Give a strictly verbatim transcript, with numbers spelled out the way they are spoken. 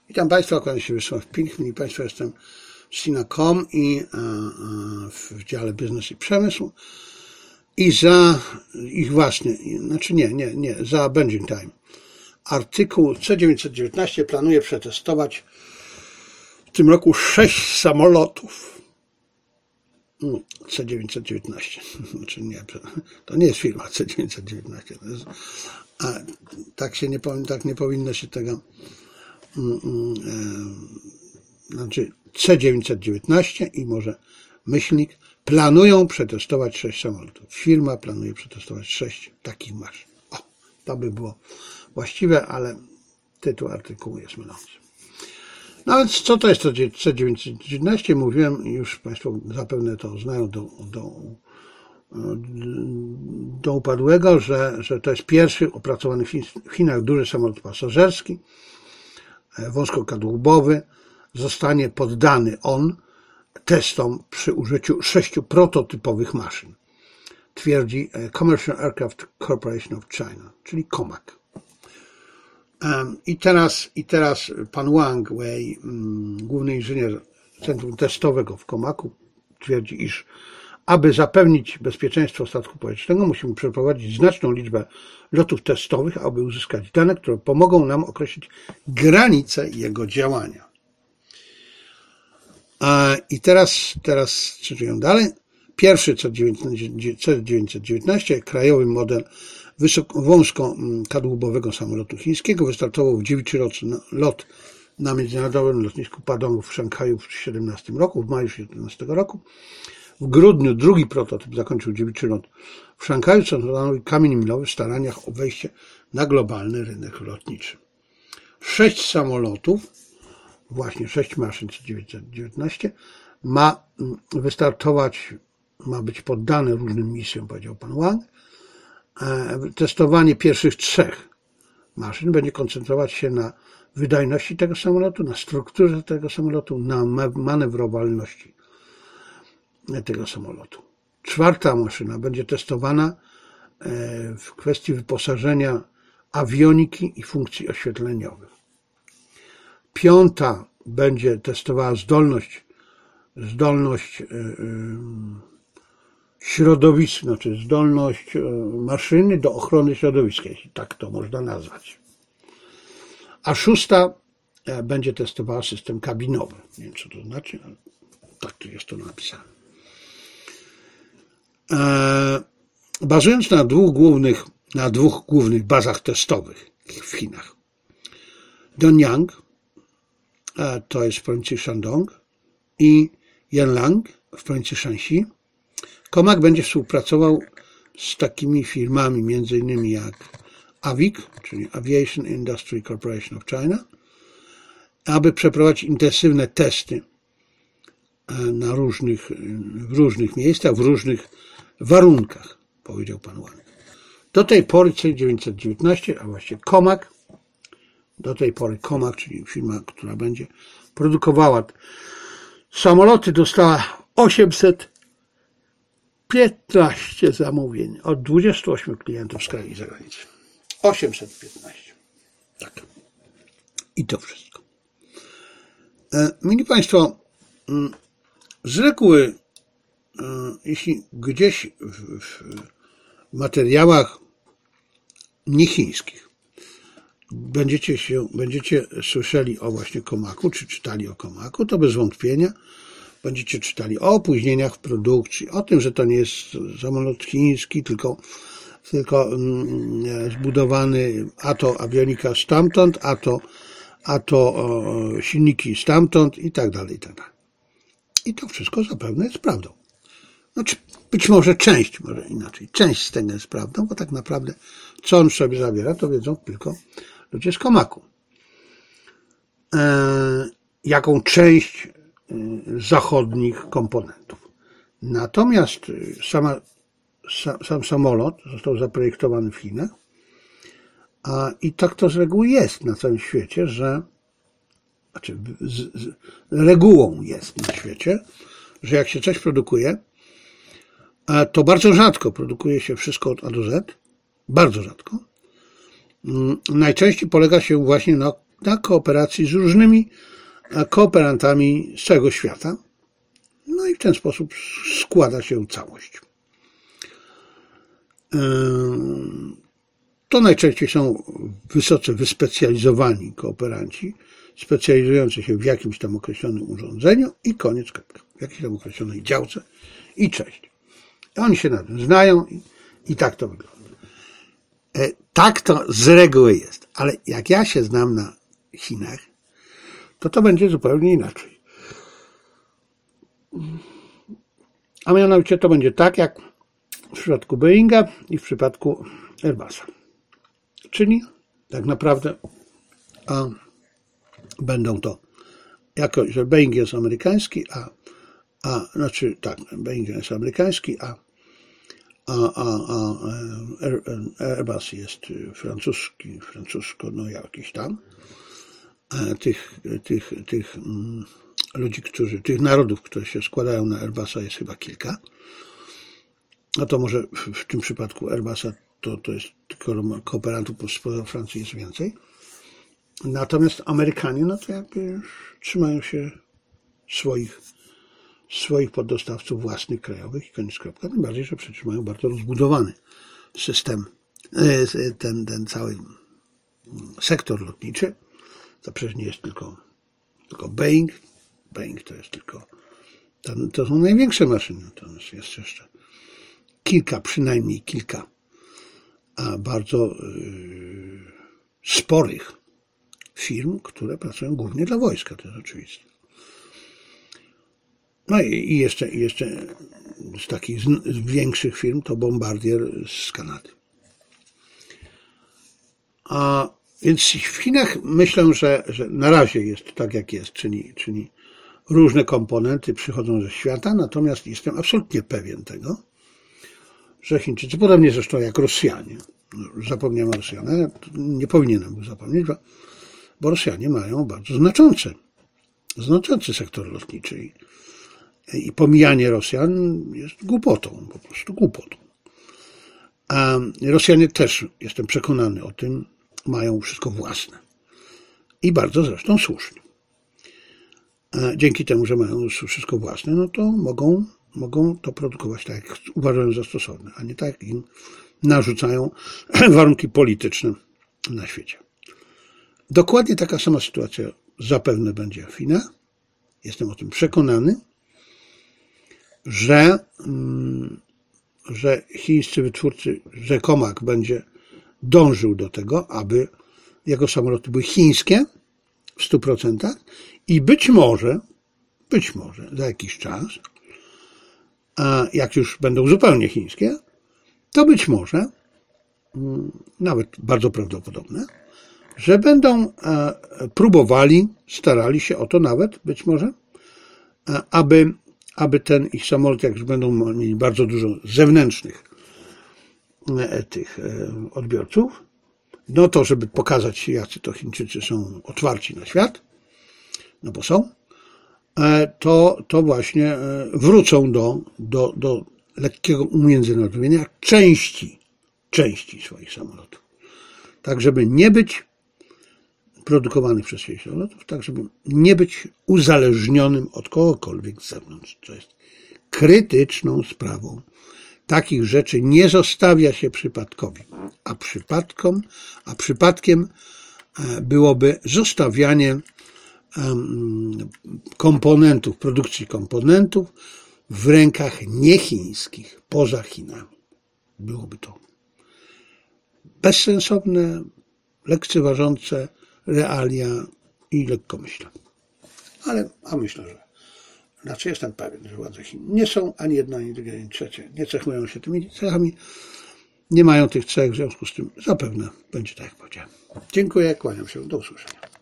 Witam Państwa, kłaniam się Wiesław Pilch. Mili Państwo, jestem z Sina kropka com i w dziale Biznes i Przemysł i za ich własny, znaczy nie, nie, nie, za Benzing Time. Artykuł C dziewięćset dziewiętnaście planuje przetestować w tym roku sześć samolotów. C dziewięćset dziewiętnaście, znaczy nie, to nie jest firma C dziewięćset dziewiętnaście, to jest, a tak się nie, tak nie powinno się tego, znaczy C dziewięćset dziewiętnaście i może myślnik planują przetestować sześć samolotów. Firma planuje przetestować sześć takich maszyn. O, to by było właściwe, ale tytuł artykułu jest mylący. No więc co to jest to C dziewięćset dziewiętnaście? Mówiłem, już Państwo zapewne to znają do, do, do upadłego, że, że to jest pierwszy opracowany w Chinach duży samolot pasażerski, wąskokadłubowy. Zostanie poddany on testom przy użyciu sześciu prototypowych maszyn, twierdzi Commercial Aircraft Corporation of China, czyli COMAC. I teraz, I teraz pan Wang Wei, główny inżynier Centrum Testowego w COMAC-u, twierdzi, iż aby zapewnić bezpieczeństwo statku powietrznego, musimy przeprowadzić znaczną liczbę lotów testowych, aby uzyskać dane, które pomogą nam określić granice jego działania. I teraz, teraz czytuję dalej. Pierwszy C dziewięćset dziewiętnaście, krajowy model wysoko, wąskokadłubowego samolotu chińskiego, wystartował w dziewiczy lot na międzynarodowym lotnisku Padong w Szanghaju w tysiąc dziewięćset siedemnastym roku, w maju tysiąc dziewięćset siedemnastego roku. W grudniu drugi prototyp zakończył dziewiczy lot w Szanghaju, co stanowi kamień milowy w staraniach o wejście na globalny rynek lotniczy. Sześć samolotów, właśnie sześć maszyn C dziewięćset dziewiętnaście, ma wystartować, ma być poddane różnym misjom, powiedział pan Wang. Testowanie pierwszych trzech maszyn będzie koncentrować się na wydajności tego samolotu, na strukturze tego samolotu, na manewrowalności tego samolotu. Czwarta maszyna będzie testowana w kwestii wyposażenia awioniki i funkcji oświetleniowych. Piąta będzie testowała zdolność, zdolność środowiska, znaczy zdolność maszyny do ochrony środowiska, jeśli tak to można nazwać. A szósta będzie testowała system kabinowy. Nie wiem, co to znaczy, ale tak tu jest to napisane. Bazując na dwóch głównych, na dwóch głównych bazach testowych w Chinach. Donyang, to jest w prowincji Shandong, i Yanlang w prowincji Shanxi. COMAC będzie współpracował z takimi firmami między innymi jak A V I C, czyli Aviation Industry Corporation of China, aby przeprowadzić intensywne testy na różnych, w różnych miejscach, w różnych warunkach, powiedział pan Wang. Do tej pory C dziewięćset dziewiętnaście, a właściwie COMAC, do tej pory COMAC, czyli firma, która będzie produkowała samoloty, dostała osiemset piętnaście zamówień od dwudziestu ośmiu klientów z kraju i zagranicy. osiemset piętnaście. Tak. I to wszystko. Mili Państwo, z reguły, jeśli gdzieś w, w materiałach niechińskich będziecie się, będziecie słyszeli o właśnie COMAC-u, czy czytali o COMAC-u, to bez wątpienia będziecie czytali o opóźnieniach w produkcji, o tym, że to nie jest samolot chiński, tylko, tylko zbudowany a to awionika stamtąd, a to, a to o, silniki stamtąd i tak dalej, i tak dalej. I to wszystko zapewne jest prawdą. Znaczy, być może część, może inaczej, część z tego jest prawdą, bo tak naprawdę co on sobie zawiera, to wiedzą tylko ludzie z COMAC-u. E, jaką część zachodnich komponentów. Natomiast sama, sam samolot został zaprojektowany w Chinach, a i tak to z reguły jest na całym świecie, że znaczy z, z, regułą jest na świecie, że jak się coś produkuje, to bardzo rzadko produkuje się wszystko od A do Z, bardzo rzadko. Najczęściej polega się właśnie na na kooperacji z różnymi kooperantami z całego świata. No i w ten sposób składa się całość. To najczęściej są wysoce wyspecjalizowani kooperanci, specjalizujący się w jakimś tam określonym urządzeniu i koniec, w jakiejś tam określonej działce i cześć. I oni się na tym znają i, i tak to wygląda. E, tak to z reguły jest, ale jak ja się znam na Chinach, to to będzie zupełnie inaczej. A mianowicie to będzie tak jak w przypadku Boeinga i w przypadku Airbusa. Czyli tak naprawdę a, będą to, jako że Boeing jest amerykański, a, a znaczy tak, Boeing jest amerykański, a, a, a, a Airbus jest francuski, francusko, no jakiś tam. Tych, tych, tych ludzi, którzy, tych narodów, które się składają na Airbusa jest chyba kilka. No to może w tym przypadku Airbusa to, to jest tylko kooperantów spoza Francji jest więcej. Natomiast Amerykanie, no to jakby trzymają się swoich, swoich poddostawców własnych, krajowych i koniec kropka. Tym bardziej, że przecież mają bardzo rozbudowany system, ten, ten cały sektor lotniczy. To przecież nie jest tylko, tylko Boeing. Boeing to jest tylko, to, to są największe maszyny. To jest jeszcze kilka, przynajmniej kilka a bardzo yy, sporych firm, które pracują głównie dla wojska, to jest oczywiste. No i, i jeszcze, i jeszcze z takich z, z większych firm to Bombardier z Kanady. A więc w Chinach myślę, że, że na razie jest tak jak jest, czyli, czyli różne komponenty przychodzą ze świata, natomiast jestem absolutnie pewien tego, że Chińczycy, podobnie zresztą jak Rosjanie, zapomniałem o Rosjanach, nie powinienem był zapomnieć, bo, bo Rosjanie mają bardzo znaczące, znaczący sektor lotniczy i, i pomijanie Rosjan jest głupotą, po prostu głupotą. A Rosjanie też, jestem przekonany o tym, mają wszystko własne. I bardzo zresztą słusznie. A dzięki temu, że mają wszystko własne, no to mogą, mogą to produkować tak, jak uważają za stosowne, a nie tak, jak im narzucają warunki polityczne na świecie. Dokładnie taka sama sytuacja zapewne będzie w Chinach. Jestem o tym przekonany, że, że chińscy wytwórcy, że Comac będzie dążył do tego, aby jego samoloty były chińskie w stu procentach i być może, być może za jakiś czas, a jak już będą zupełnie chińskie, to być może, nawet bardzo prawdopodobne, że będą próbowali, starali się o to nawet, być może, aby, aby ten ich samolot, jak już będą mieli bardzo dużo zewnętrznych tych odbiorców, no to żeby pokazać, jacy to Chińczycy są otwarci na świat, no bo są, to, to właśnie wrócą do, do, do lekkiego umiędzynarodowienia części, części swoich samolotów. Tak, żeby nie być produkowanych przez siebie samolotów, tak, żeby nie być uzależnionym od kogokolwiek z zewnątrz, co jest krytyczną sprawą. Takich rzeczy nie zostawia się przypadkowi, a przypadkom, a przypadkiem byłoby zostawianie komponentów, produkcji komponentów w rękach niechińskich, poza Chinami. Byłoby to bezsensowne, lekceważące realia i lekkomyślne. Ale, a myślę, że znaczy jestem pewien, że władze Chin nie są ani jedna, ani drugie, ani trzecie. Nie cechują się tymi cechami, nie mają tych cech, w związku z tym zapewne będzie tak jak powiedziałem. Dziękuję, kłaniam się, do usłyszenia.